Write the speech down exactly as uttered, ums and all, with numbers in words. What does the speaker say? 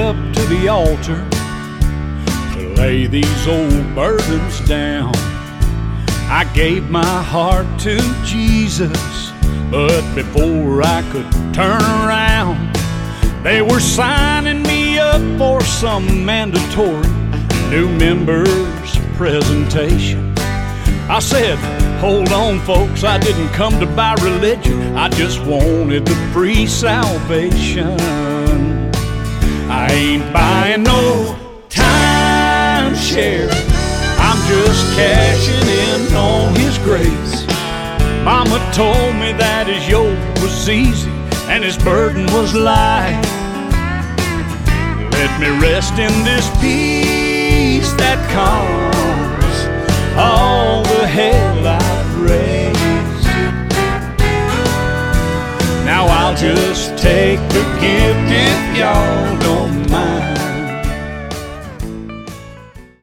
up to the altar to lay these old burdens down. I gave my heart to Jesus, but before I could turn around, they were signing me up for some mandatory new members presentation. I said, hold on folks, I didn't come to buy religion, I just wanted the free salvation. I ain't buying no timeshare, I'm just cashing in on His grace. Mama told me that His yoke was easy and His burden was light. Let me rest in this peace that calms all the hell I've raised. Now I'll just take the gift if y'all